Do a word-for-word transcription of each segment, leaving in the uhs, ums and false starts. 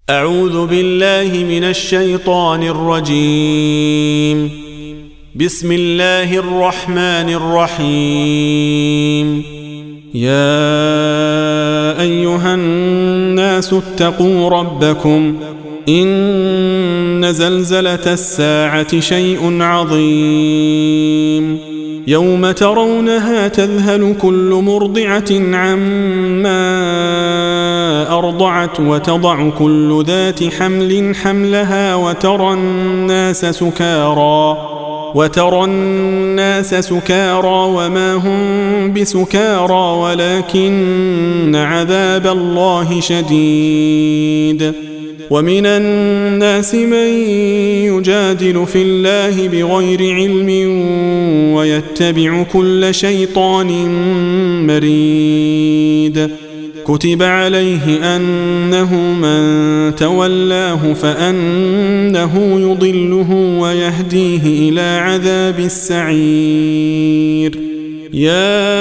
أعوذ بالله من الشيطان الرجيم. بسم الله الرحمن الرحيم. يا أيها الناس اتقوا ربكم إن زلزلة الساعة شيء عظيم يوم ترونها تذهل كل مرضعة عما أرضعت وتضع كل ذات حمل حملها وترى الناس سكارى وترى الناس سكارى وما هم بسكارى ولكن عذاب الله شديد. ومن الناس من يجادل في الله بغير علم ويتبع كل شيطان مريد. كتب عليه أنه من تولاه فأنه يضله ويهديه إلى عذاب السعير. يا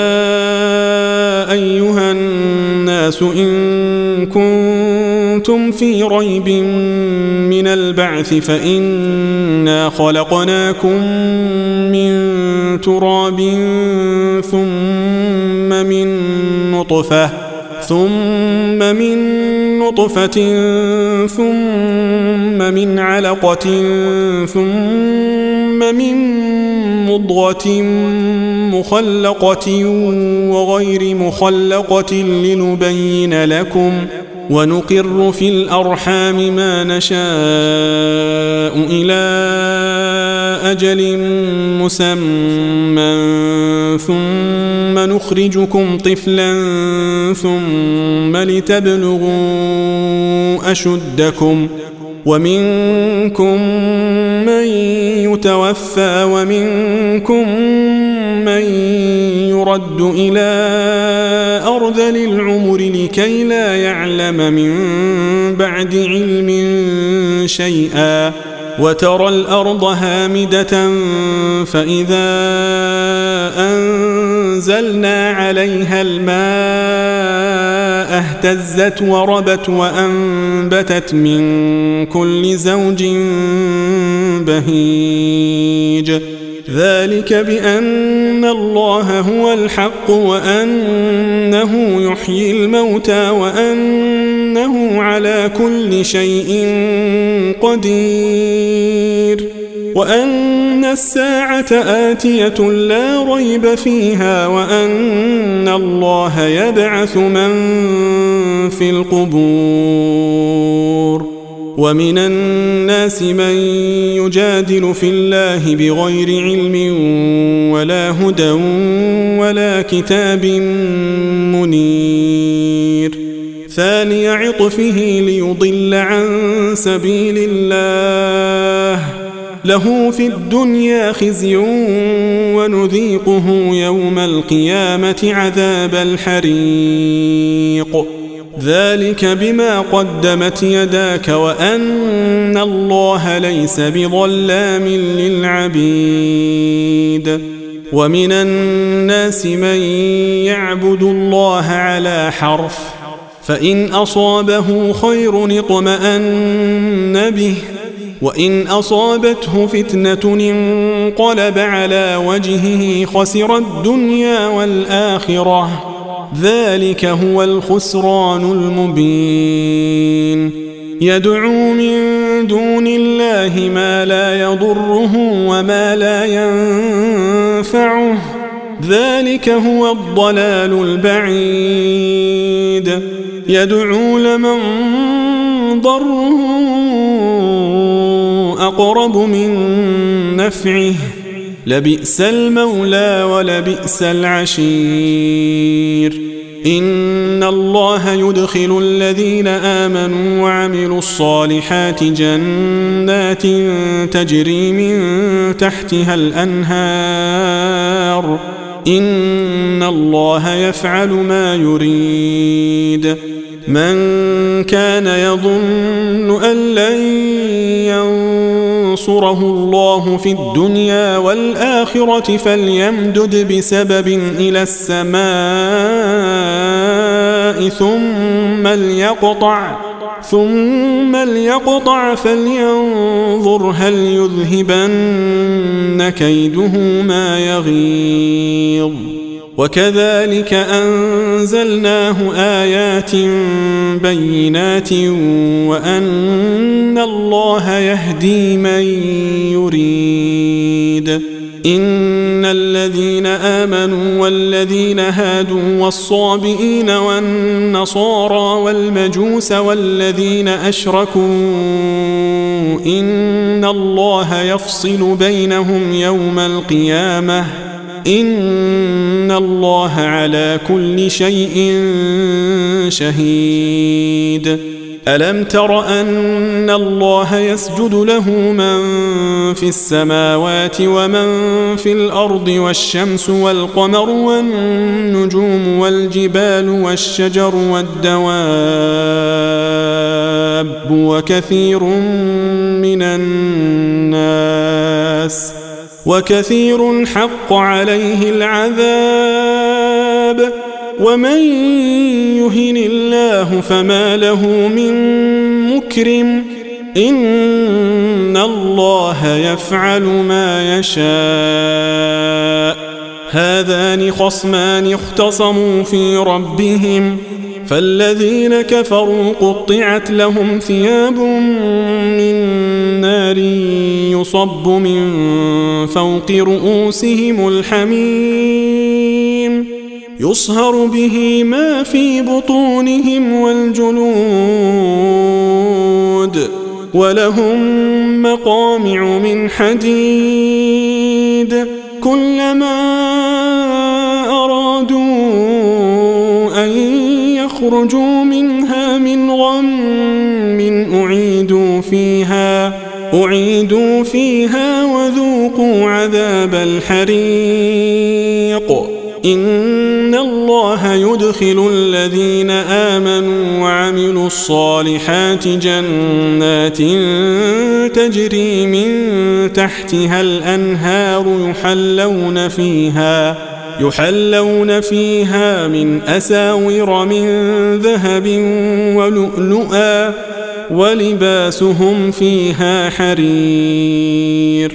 أيها الناس إن كنتم في ريب من البعث فإنا خلقناكم من تراب ثم من نطفة ثم من نطفة ثم من علقة ثم من مضغة مخلقة وغير مخلقة لنبين لكم ونقر في الأرحام ما نشاء إلى أجل مسمى ثم نخرجكم طفلا ثم لتبلغوا أشدكم ومنكم من يتوفى ومنكم من يرد إلى أرذل العمر لكي لا يعلم من بعد علم شيئا. وترى الأرض هامدة فإذا أنزلنا عليها الماء اهتزت وربت وأنبتت من كل زوج بهيج. ذلك بأن الله هو الحق وأنه يحيي الموتى وأنه على كل شيء قدير وأن الساعة آتية لا ريب فيها وأن الله يبعث من في القبور. ومن الناس من يجادل في الله بغير علم ولا هدى ولا كتاب منير. ثاني عطفه ليضل عن سبيل الله له في الدنيا خزي ونذيقه يوم القيامة عذاب الحريق. ذلك بما قدمت يداك وأن الله ليس بظلام للعبيد. ومن الناس من يعبد الله على حرف فإن أصابه خير اطمأن به وإن أصابته فتنة انقلب على وجهه خسر الدنيا والآخرة ذلك هو الخسران المبين. يدعو من دون الله ما لا يضره وما لا ينفعه ذلك هو الضلال البعيد. يدعو لمن ضره أقرب من نفعه لبئس المولى ولبئس العشير. إن الله يدخل الذين آمنوا وعملوا الصالحات جنات تجري من تحتها الأنهار إن الله يفعل ما يريد. من كان يظن أن لن ينصره الله في الدنيا والآخرة فليمدد بسبب إلى السماء ثم ليقطع ثم ليقطع فلينظر هل يذهبن كيده ما يغيظ وكذلك أنزلناه آيات بينات وأن الله يهدي من يريد إن الذين آمنوا والذين هادوا والصابئين والنصارى والمجوس والذين أشركوا إن الله يفصل بينهم يوم القيامة إن الله على كل شيء شهيد ألم تر أن الله يسجد له من في السماوات ومن في الأرض والشمس والقمر والنجوم والجبال والشجر والدواب وكثير من الناس وكثير حق عليه العذاب ومن يهن الله فما له من مكرم إن الله يفعل ما يشاء هذان خصمان اختصموا في ربهم فالذين كفروا قطعت لهم ثياب من نار يصب من فوق رؤوسهم الحميم يصهر به ما في بطونهم والجلود ولهم مقامع من حديد كلما أرادوا أن يخرجوا منها من غم أعيدوا فيها أعيدوا فيها وذوقوا عذاب الحريق إن الله يدخل الذين آمنوا وعملوا الصالحات جنات تجري من تحتها الأنهار يحلون فيها يحلون فيها من أساور من ذهب ولؤلؤا ولباسهم فيها حرير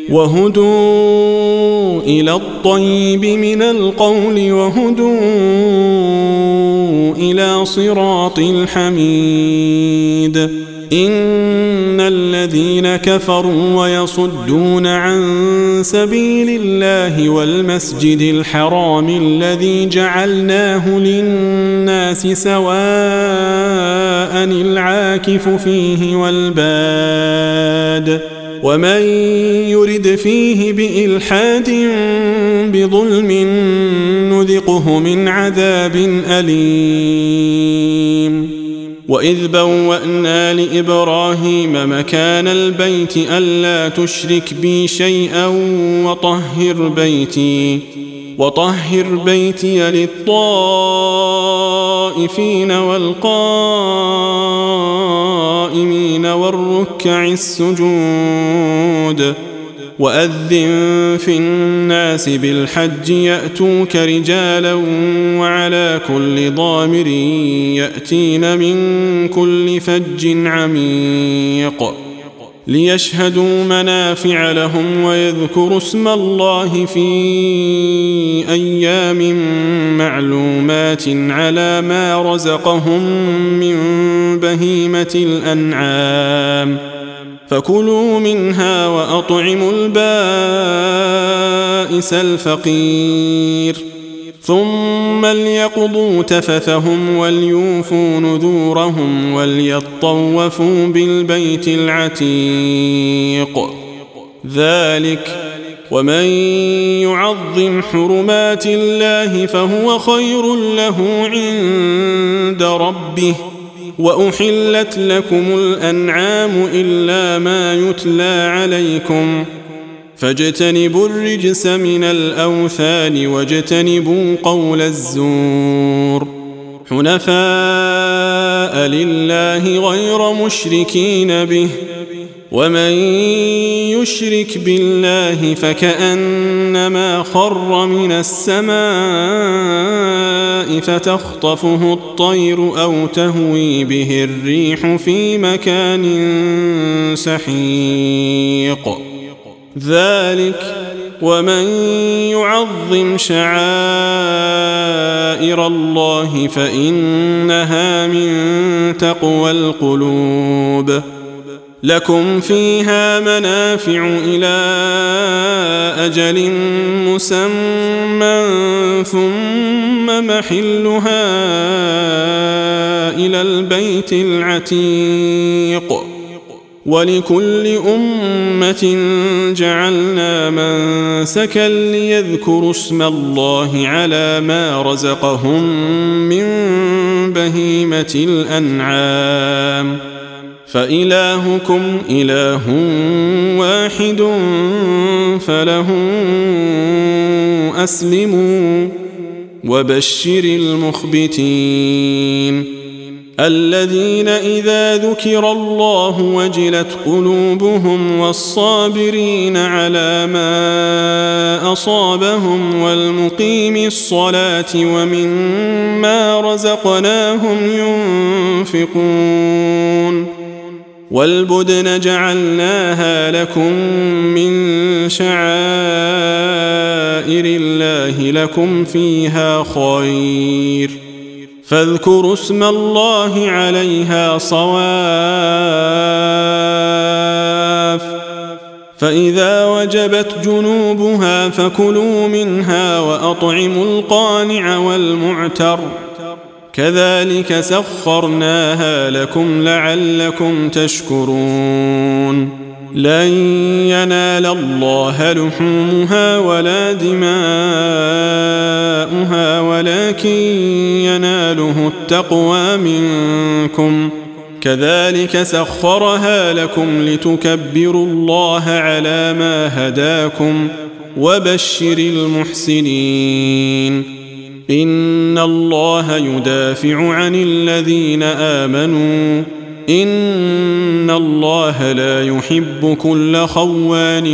وهدوا إلى الطيب من القول وهدوا إلى صراط الحميد إن الذين كفروا ويصدون عن سبيل الله والمسجد الحرام الذي جعلناه للناس سواء العاكف فيه والباد ومن يرد فيه بإلحاد بظلم نذقه من عذاب أليم وإذ بوأنا لإبراهيم مكان البيت ألا تشرك بي شيئا وطهر بيتي وطهر بيتي للطائفين والقائمين والركع السجود وأذن في الناس بالحج يأتوك رجالا وعلى كل ضامر يأتين من كل فج عميق ليشهدوا منافع لهم ويذكروا اسم الله في أيام معلومات على ما رزقهم من بهيمة الأنعام فكلوا منها وأطعموا البائس الفقير ثم ليقضوا تفثهم وليوفوا نذورهم وليطوفوا بالبيت العتيق ذلك ومن يعظم حرمات الله فهو خير له عند ربه وأحلت لكم الأنعام إلا ما يتلى عليكم فاجتنبوا الرجس من الأوثان واجتنبوا قول الزور حنفاء لله غير مشركين به ومن يشرك بالله فكأنما خر من السماء فتخطفه الطير أو تهوي به الريح في مكان سحيق ذلك ومن يعظم شعائر الله فإنها من تقوى القلوب لكم فيها منافع إلى أجل مسمى ثم محلها إلى البيت العتيق ولكل أمة جعلنا منسكا ليذكروا اسم الله على ما رزقهم من بهيمة الأنعام فإلهكم إله واحد فله أسلموا وبشر المخبتين الذين إذا ذكر الله وجلت قلوبهم والصابرين على ما أصابهم والمقيم الصلاة ومما رزقناهم ينفقون والبدن جعلناها لكم من شعائر الله لكم فيها خير فاذكروا اسم الله عليها صواف فإذا وجبت جنوبها فكلوا منها وأطعموا القانع والمعتر كذلك سخرناها لكم لعلكم تشكرون لن ينال الله لحومها ولا دماؤها ولكن يناله التقوى منكم كذلك سخرها لكم لتكبروا الله على ما هداكم وبشر المحسنين إن الله يدافع عن الذين آمنوا إن الله لا يحب كل خوان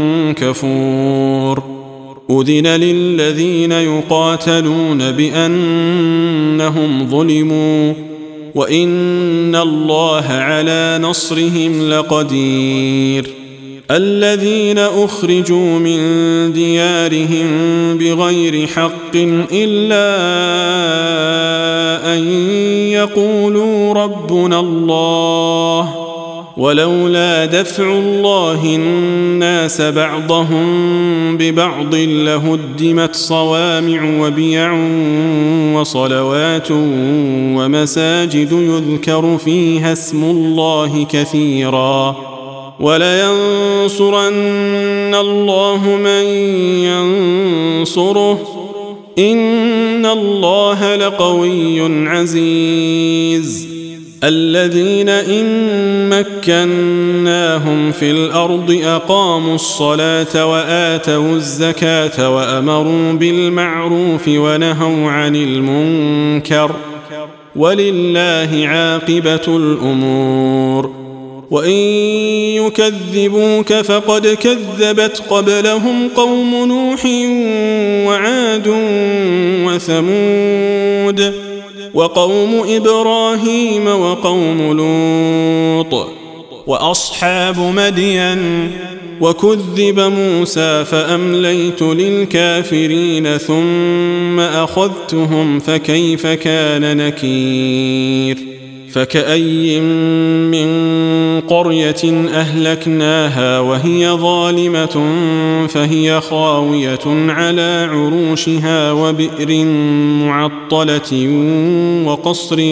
كفور أذن للذين يقاتلون بأنهم ظلموا وإن الله على نصرهم لقدير الذين أخرجوا من ديارهم بغير حق إلا أن يقولوا ربنا الله ولولا دفع الله الناس بعضهم ببعض لهدمت صوامع وبيع وصلوات ومساجد يذكر فيها اسم الله كثيرا ولينصرن الله من ينصره إن الله لقوي عزيز الذين إن مكناهم في الأرض أقاموا الصلاة وآتوا الزكاة وأمروا بالمعروف ونهوا عن المنكر ولله عاقبة الأمور وإن يكذبوك فقد كذبت قبلهم قوم نوح وعاد وثمود وقوم إبراهيم وقوم لوط وأصحاب مدين وكذب موسى فأمليت للكافرين ثم أخذتهم فكيف كان نكير فكأي من قرية أهلكناها وهي ظالمة فهي خاوية على عروشها وبئر معطلة وقصر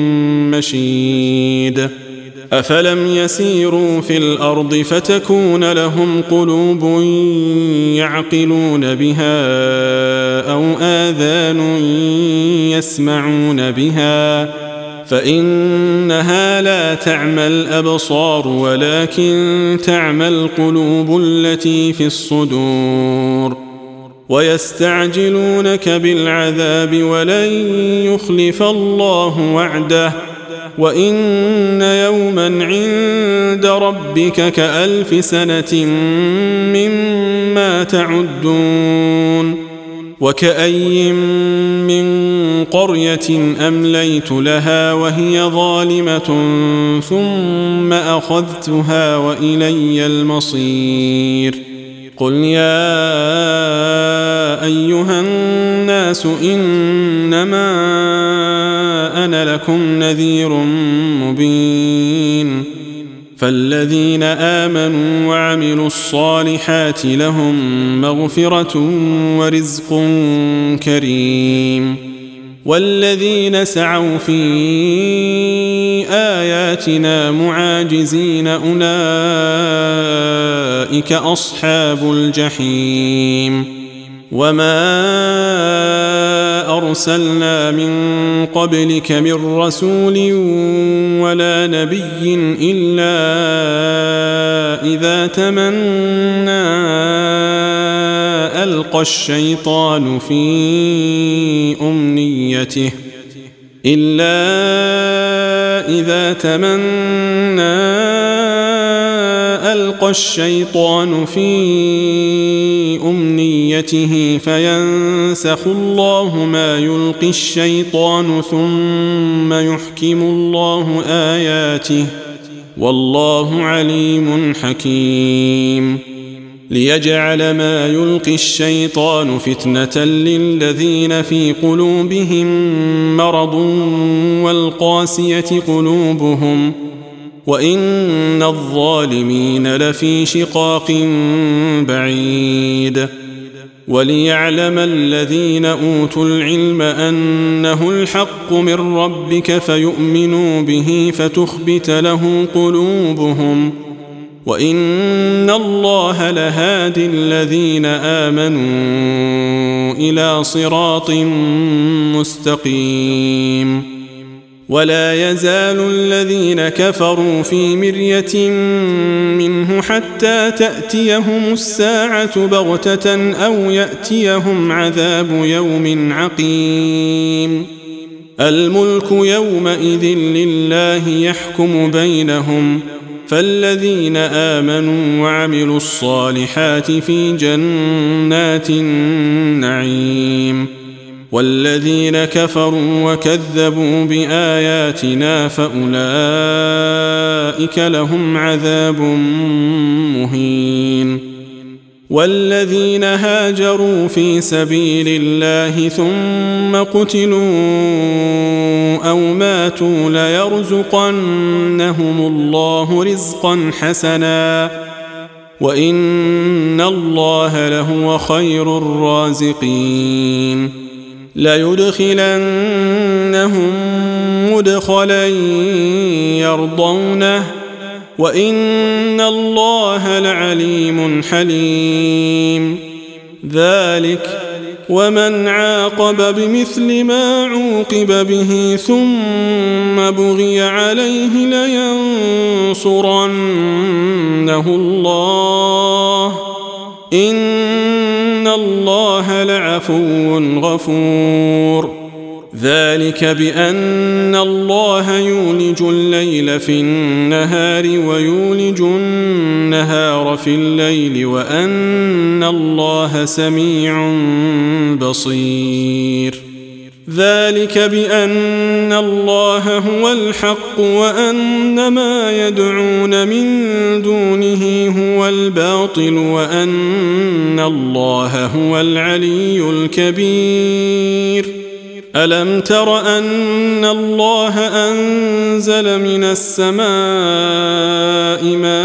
مشيد أفلم يسيروا في الأرض فتكون لهم قلوب يعقلون بها أو آذان يسمعون بها فإنها لا تعمى الأبصار ولكن تعمى القلوب التي في الصدور ويستعجلونك بالعذاب ولن يخلف الله وعده وإن يوما عند عند ربك كألف سنة مما تعدون وكأي من قرية أمليت لها وهي ظالمة ثم أخذتها وإلي المصير قل يا أيها الناس إنما أنا لكم نذير مبين فالذين آمنوا وعملوا الصالحات لهم مغفرة ورزق كريم والذين سعوا في آياتنا معاجزين أولئك أصحاب الجحيم وما أرسلنا من قبلك من رسول ولا نبي إلا إذا تمنى ألقى الشيطان في أمنيته إلا إذا تمنى ألقى الشيطان في أمنيته فينسخ الله ما يلقي الشيطان ثم يحكم الله آياته والله عليم حكيم ليجعل ما يلقي الشيطان فتنة للذين في قلوبهم مرض والقاسية قلوبهم وإن الظالمين لفي شقاق بعيد وليعلم الذين أوتوا العلم أنه الحق من ربك فيؤمنوا به فتخبت له قلوبهم وإن الله لهادي الذين آمنوا إلى صراط مستقيم ولا يزال الذين كفروا في مرية منه حتى تأتيهم الساعة بغتة أو يأتيهم عذاب يوم عقيم الملك يومئذ لله يحكم بينهم فالذين آمنوا وعملوا الصالحات في جنات النعيم والذين كفروا وكذبوا بآياتنا فأولئك لهم عذاب مهين والذين هاجروا في سبيل الله ثم قتلوا أو ماتوا ليرزقنهم الله رزقا حسنا وإن الله لهو خير الرازقين ليدخلنهم مدخلا يرضونه وإن الله لعليم حليم ذلك ومن عاقب بمثل ما عوقب به ثم بغي عليه لينصرنه الله إن الله لعفو غفور ذلك بأن الله يولج الليل في النهار ويولج النهار في الليل وأن الله سميع بصير ذلك بأن الله هو الحق وأن ما يدعون من دونه هو الباطل وأن الله هو العلي الكبير ألم تر أن الله أنزل من السماء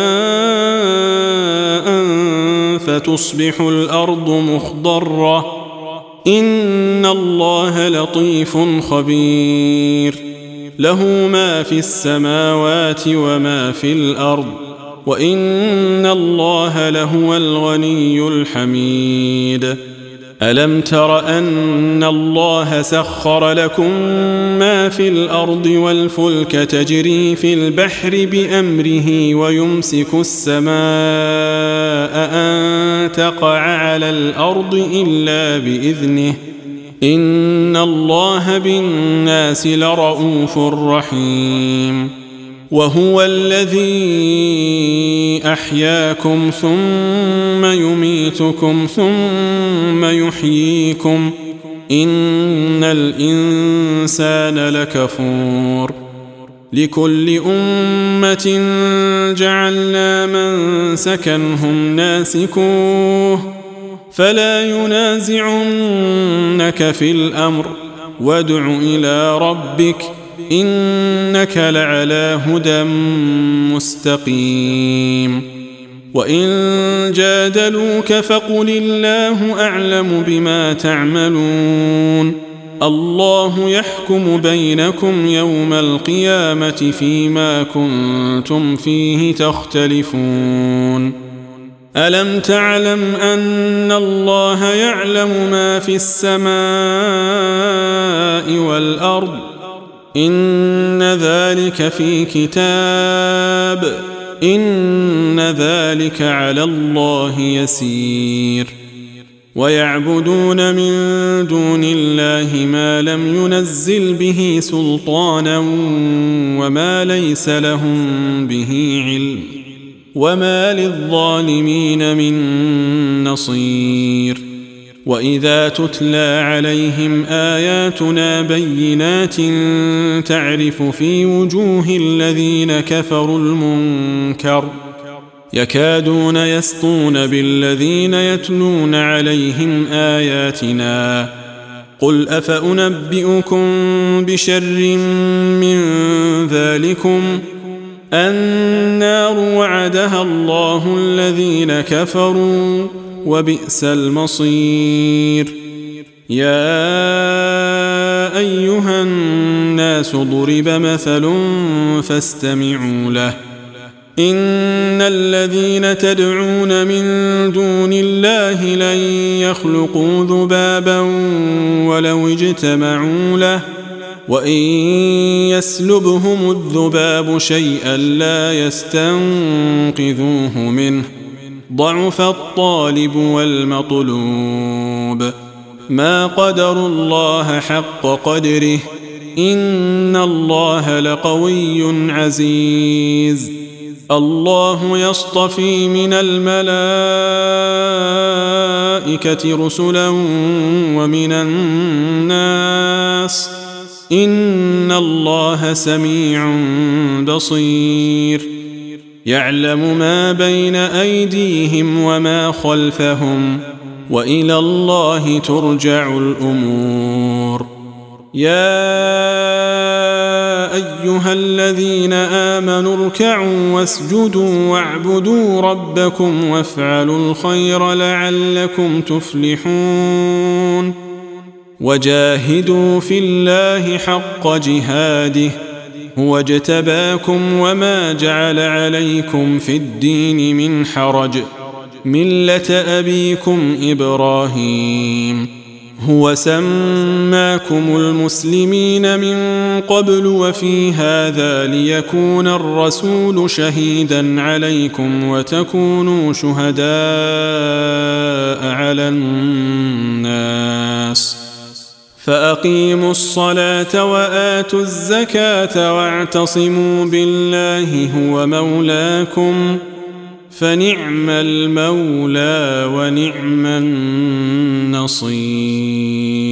ماء فتصبح الأرض مخضرة إن الله لطيف خبير له ما في السماوات وما في الأرض وإن الله لهو الغني الحميد ألم تر أن الله سخر لكم ما في الأرض والفلك تجري في البحر بأمره ويمسك السماء أن تقع على الأرض إلا بإذنه إن الله بالناس لرؤوف رحيم وهو الذي أحياكم ثم يميتكم ثم يحييكم إن الإنسان لكفور لكل أمة جعلنا منسكا هم ناسكوه فلا ينازعنك في الأمر وادع إلى ربك إنك لعلى هدى مستقيم وإن جادلوك فقل الله أعلم بما تعملون الله يحكم بينكم يوم القيامة فيما كنتم فيه تختلفون ألم تعلم أن الله يعلم ما في السماء والأرض إن ذلك في كتاب إن ذلك على الله يسير ويعبدون من دون الله ما لم ينزل به سلطانا وما ليس لهم به علم وما للظالمين من نصير وإذا تتلى عليهم آياتنا بينات تعرف في وجوه الذين كفروا المنكر يكادون يسطون بالذين يتلون عليهم آياتنا قل أفأنبئكم بشر من ذلكم النار وعدها الله الذين كفروا وبئس المصير يا أيها الناس ضرب مثل فاستمعوا له إن الذين تدعون من دون الله لن يخلقوا ذبابا ولو اجتمعوا له وإن يسلبهم الذباب شيئا لا يستنقذوه منه ضعف الطالب والمطلوب ما قدروا الله حق قدره إن الله لقوي عزيز الله يصطفي من الملائكة رسلا ومن الناس إن الله سميع بصير يعلم ما بين أيديهم وما خلفهم وإلى الله ترجع الأمور يا أيها الذين آمنوا اركعوا واسجدوا واعبدوا ربكم وافعلوا الخير لعلكم تفلحون وجاهدوا في الله حق جهاده هو اجتباكم وما جعل عليكم في الدين من حرج ملة أبيكم إبراهيم هو سماكم المسلمين من قبل وفي هذا ليكون الرسول شهيدا عليكم وتكونوا شهداء على الناس فأقيموا الصلاة وآتوا الزكاة واعتصموا بالله هو مولاكم فنعم المولى ونعم النصير